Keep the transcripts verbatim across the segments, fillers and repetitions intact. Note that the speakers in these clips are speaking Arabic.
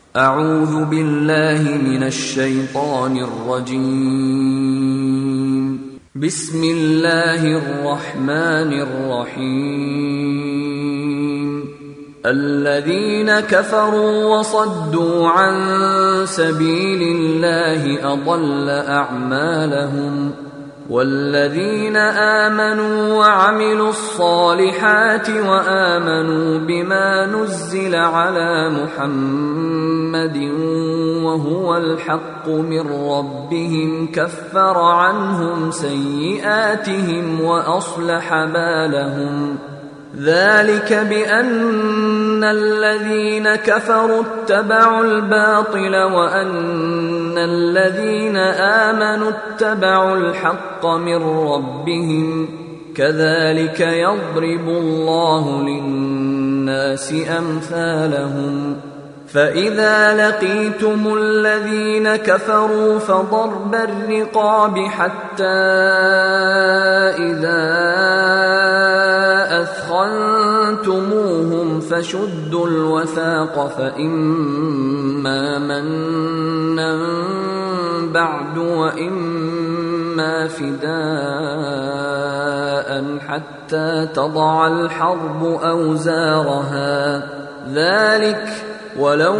أعوذ بالله من الشيطان الرجيم. بسم الله الرحمن الرحيم. الذين كفروا وصدوا عن سبيل الله أضل أعمالهم، والذين آمنوا وعملوا الصالحات وآمنوا بما نزل على محمد وهو الحق من ربهم كفر عنهم سيئاتهم وأصلح بالهم. ذلك بأن الذين كفروا اتبعوا الباطل وأن الذين آمنوا اتبعوا الحق من ربهم، كذلك يضرب الله للناس أمثالهم. فإذا لقيتم الذين كفروا فضرب الرقاب حتى إذا أثخنتموهم فشدوا الوثاق، فإما منا بعد وإما فداء حتى تضع الحرب أوزارها. ذلك ولو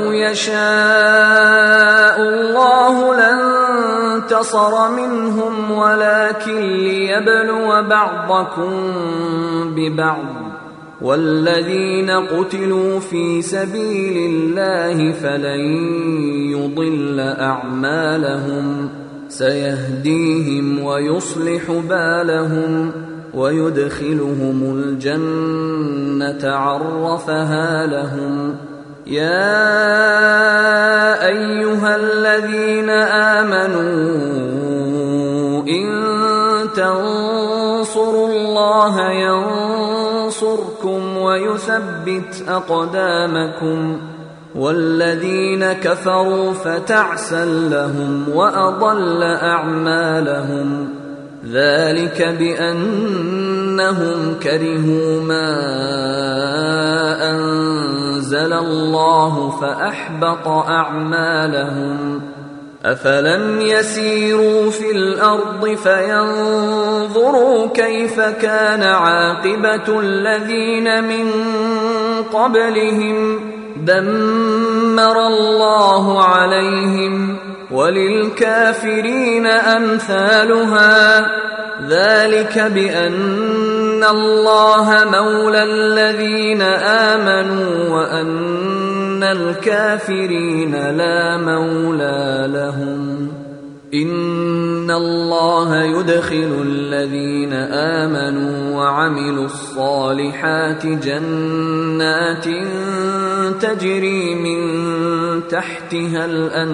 يشاء الله لانتصر منهم ولكن ليبلو بعضكم ببعض، والذين قتلوا في سبيل الله فلن يضل أعمالهم، سيهديهم ويصلح بالهم ويدخلهم الجنة عرفها لهم. يا أيها الذين آمنوا إن تنصروا الله ينصركم ويثبت أقدامكم، والذين كفروا فتعسا لهم وأضل أعمالهم. ذلك بأنهم كرهوا ما أنزل الله فأحبط أعمالهم. أفلم يسيروا في الأرض فينظروا كيف كان عاقبة الذين من قبلهم، دمر الله عليهم وللكافرين أمثالها. ذلك بأن الله مولى الذين آمنوا وأن الكافرين لا مولى لهم. إن الله يدخل الذين آمنوا وعملوا الصالحات جنات تجري من تحتها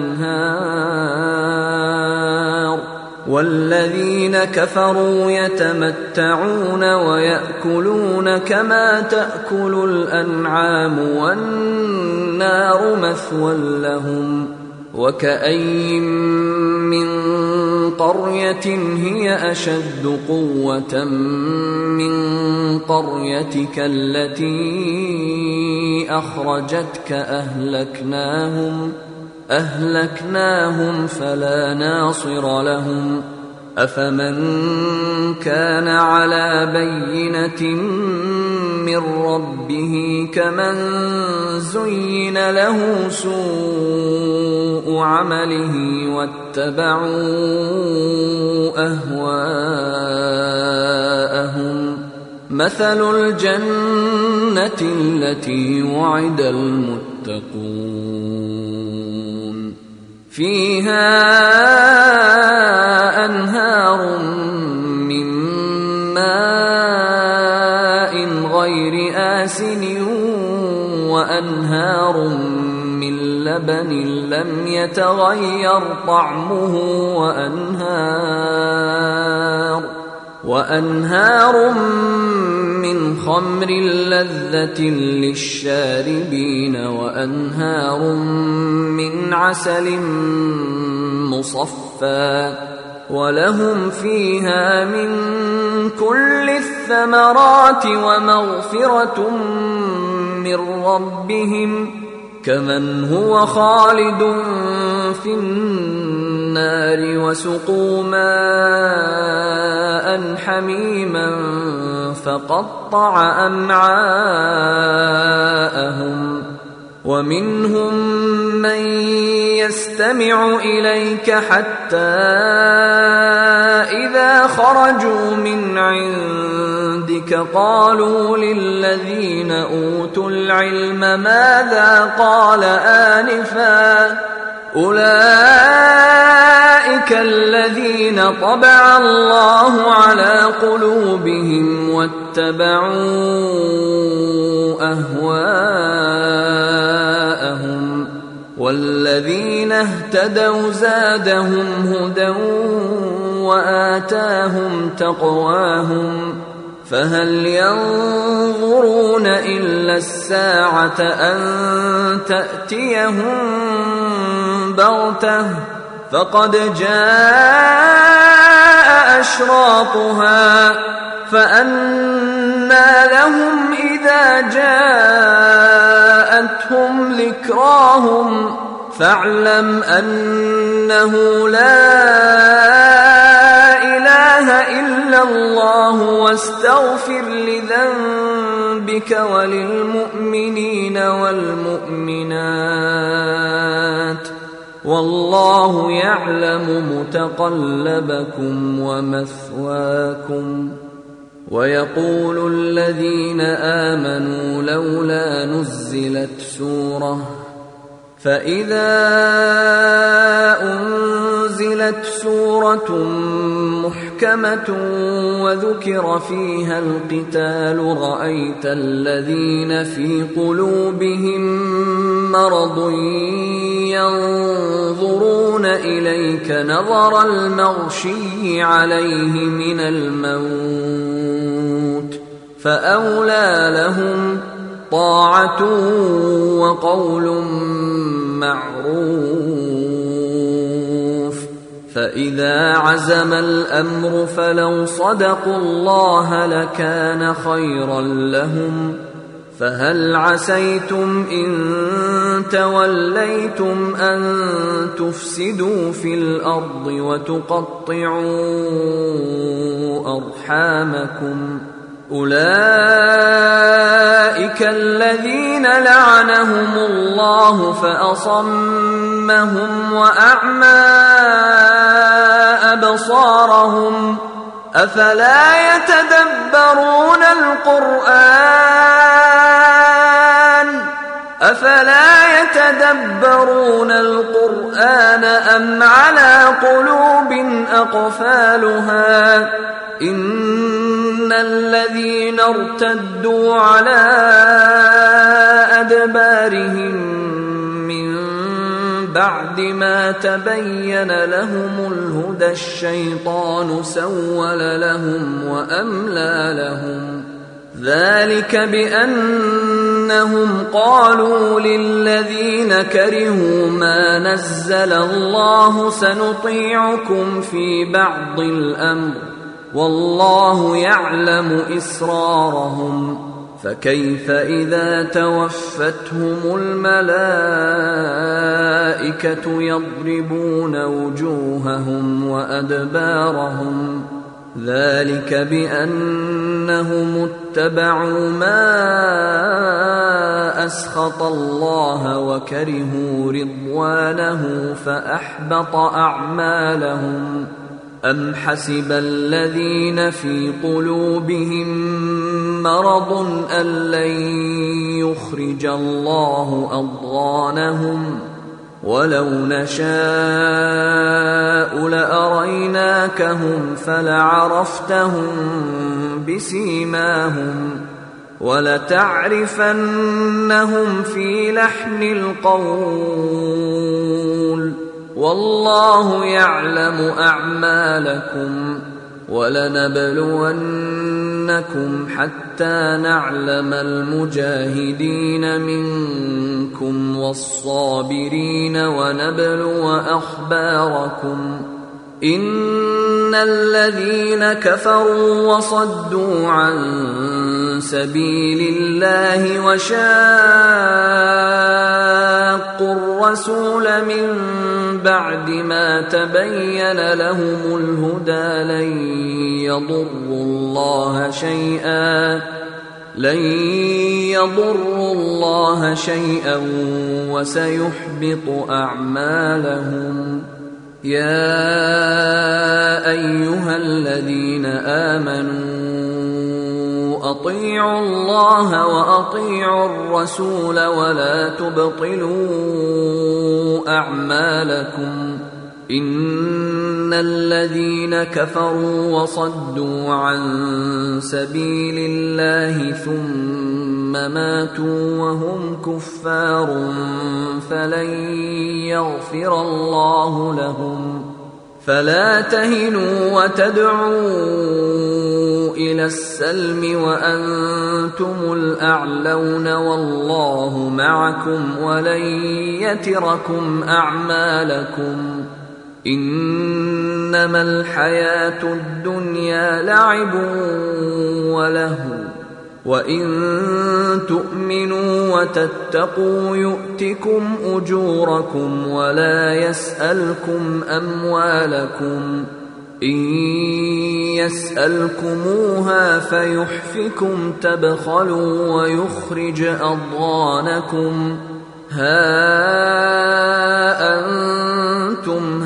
الأنهار، والذين كفروا يتمتعون ويأكلون كما تأكل الأنعام والنار مثوى لهم. وكأين من قرية هي أشد قوة من قريتك التي أخرجتك أهلكناهم أهلكناهم فلا ناصر لهم. أفمن كان على بينة من ربه كمن زين له سوء عمله واتبعوا أهواءهم. مثل الجنة التي وعد المتقون فيها أنهار من ماء غير آسن وأنهار من لبن لم يتغير طعمه وأنهار وأنهار من خمر لذة للشاربين وأنهار من عسل مصفى ولهم فيها من كل الثمرات ومغفرة من ربهم كمن هو خالد في النار وسقوا ماء حميما فقطع أمعاءهم ومنهم من يستمع إليك حتى إذا خرجوا من عندك قالوا للذين أوتوا العلم ماذا قال آنفا أولئك الذين طبع الله على قلوبهم واتبعوا أهواءهم والذين اهتدوا زادهم هدى وآتاهم تقواهم فهل ينظرون إلا الساعة أن تأتيهم بغتة فقد جاء أشراطها فأنى لهم إذا جاءتهم ذكراهم فاعلم أنه لا إله إلا الله واستغفر لذنبك وللمؤمنين والمؤمنات والله يعلم متقلبكم ومثواكم ويقول الذين آمنوا لولا نزلت سورة فإذا أنزلت سورة محكمة وذكر فيها القتال رأيت الذين في قلوبهم مرض ينظرون إليك نظر المغشي عليه من الموت فأولى لهم طاعة وقول معروف فإذا عزم الأمر فلو صدقوا الله لكان خيرا لهم فهل عسيتم إن توليتم أن تفسدوا في الأرض وتقطعوا أرحامكم أولئك الذين لعنهم الله فأصمهم وأعمى أبصارهم أفلا يتدبرون القرآن أفلا يتدبرون القرآن أم على قلوب أقفالها إن الذين ارتدوا على أدبارهم من بعد ما تبين لهم الهدى الشيطان سول لهم وأملى لهم ذلك بأنهم قالوا للذين كرهوا ما نزل الله سنطيعكم في بعض الأمر والله يعلم إسرارهم فكيف إذا توفتهم الملائكة يضربون وجوههم وأدبارهم ذلك بأنهم اتبعوا ما أسخط الله وكرهوا رضوانه فأحبط أعمالهم أم حسب الذين في قلوبهم مرض أن لن يخرج الله أضغانهم ولو نشاء لأريناكهم فلعرفتهم بسيماهم ولتعرفنهم في لحن القول والله يعلم أعمالكم ولنبلونكم حتى نعلم المجاهدين منكم والصابرين ونبلو أخباركم إن الذين كفروا وصدوا عن سبيل الله وشاقوا الرسول من بعد ما تبين لهم الهدى لن يضروا الله شيئا لن يضروا الله شيئا وسيحبط أعمالهم. يا أيها الذين آمنوا أطيعوا الله وأطيعوا الرسول ولا تبطلوا أعمالكم. إن الذين كفروا وصدوا عن سبيل الله ثم ماتوا وهم كفار فلن يغفر الله لهم. فلا تهنوا وتدعوا إلى السلم وأنتم الأعلون والله معكم ولن يتركم أعمالكم. إنما الحياة الدنيا لعب ولهو وإن تؤمنوا وتتقوا يؤتكم أجوركم ولا يسألكم أموالكم. إن يسألكموها فيحفكم تبخلوا ويخرج أضغانكم. ها أنتم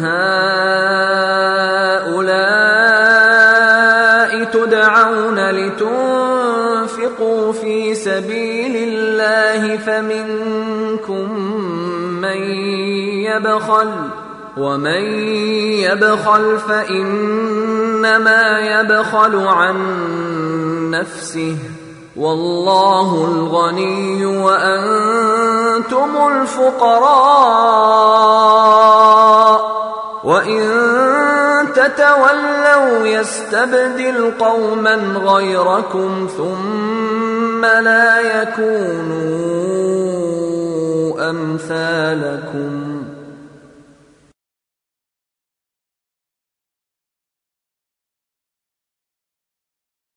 هؤلاء تدعون لتنفقوا في سبيل الله فمنكم من يبخل ومن يبخل فإنما يبخل عن نفسه والله الغني وأنتم الفقراء وإن تتولوا يستبدل قوما غيركم ثم لا يكونوا أمثالكم.